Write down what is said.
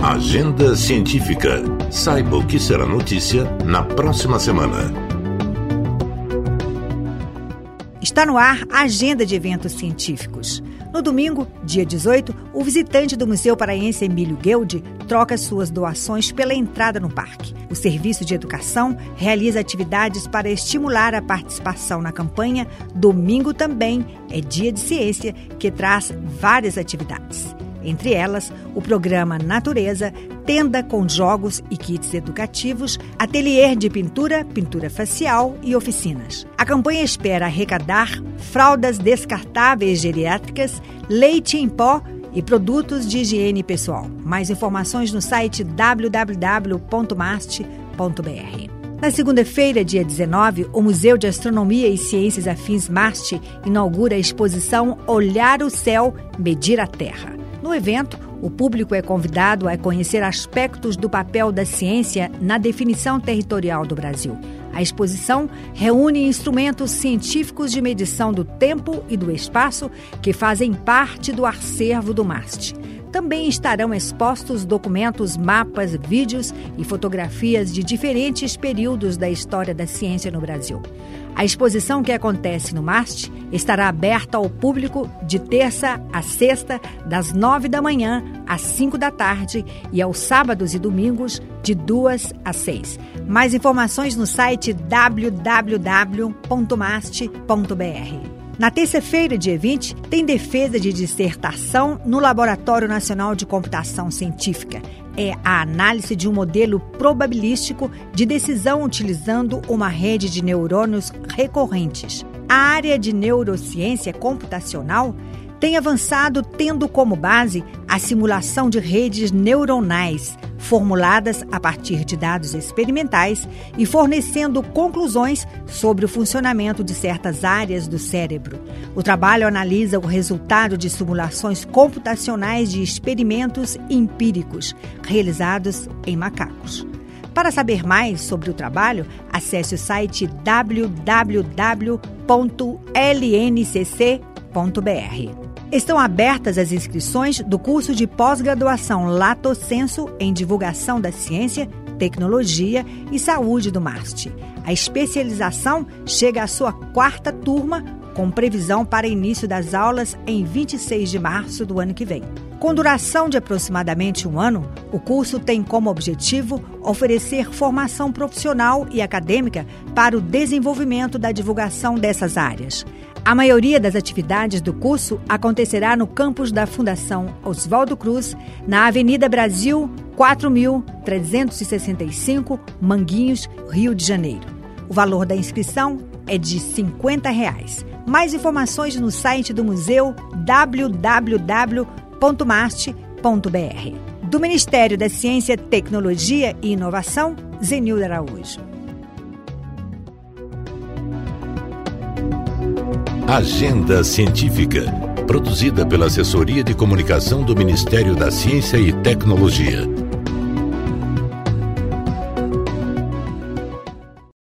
Agenda Científica. Saiba o que será notícia na próxima semana. Está no ar a agenda de eventos científicos. No domingo, dia 18, o visitante do Museu Paraense Emílio Gueldi troca suas doações pela entrada no parque. O Serviço de Educação realiza atividades para estimular a participação na campanha Domingo Também é Dia de Ciência, que traz várias atividades. Entre elas, o programa Natureza, tenda com jogos e kits educativos, ateliê de pintura, pintura facial e oficinas. A campanha espera arrecadar fraldas descartáveis geriátricas, leite em pó e produtos de higiene pessoal. Mais informações no site www.mast.br. Na segunda-feira, dia 19, o Museu de Astronomia e Ciências Afins MAST inaugura a exposição Olhar o Céu, Medir a Terra. No evento, o público é convidado a conhecer aspectos do papel da ciência na definição territorial do Brasil. A exposição reúne instrumentos científicos de medição do tempo e do espaço que fazem parte do acervo do MAST. Também estarão expostos documentos, mapas, vídeos e fotografias de diferentes períodos da história da ciência no Brasil. A exposição, que acontece no MAST, estará aberta ao público de terça a sexta, das 9 da manhã às 5 da tarde e aos sábados e domingos, de 2 às 6. Mais informações no site www.mast.br. Na terça-feira, dia 20, tem defesa de dissertação no Laboratório Nacional de Computação Científica. É a análise de um modelo probabilístico de decisão utilizando uma rede de neurônios recorrentes. A área de neurociência computacional tem avançado tendo como base a simulação de redes neuronais, formuladas a partir de dados experimentais e fornecendo conclusões sobre o funcionamento de certas áreas do cérebro. O trabalho analisa o resultado de simulações computacionais de experimentos empíricos realizados em macacos. Para saber mais sobre o trabalho, acesse o site www.lncc.br. Estão abertas as inscrições do curso de pós-graduação Lato Sensu em Divulgação da Ciência, Tecnologia e Saúde do MAST. A especialização chega à sua 4ª turma, com previsão para início das aulas em 26 de março do ano que vem. Com duração de aproximadamente um ano, o curso tem como objetivo oferecer formação profissional e acadêmica para o desenvolvimento da divulgação dessas áreas. A maioria das atividades do curso acontecerá no campus da Fundação Oswaldo Cruz, na Avenida Brasil 4.365, Manguinhos, Rio de Janeiro. O valor da inscrição é de R$ 50. Mais informações no site do museu www.mast.br. Do Ministério da Ciência, Tecnologia e Inovação, Zenilda Araújo. Agenda Científica, produzida pela Assessoria de Comunicação do Ministério da Ciência e Tecnologia.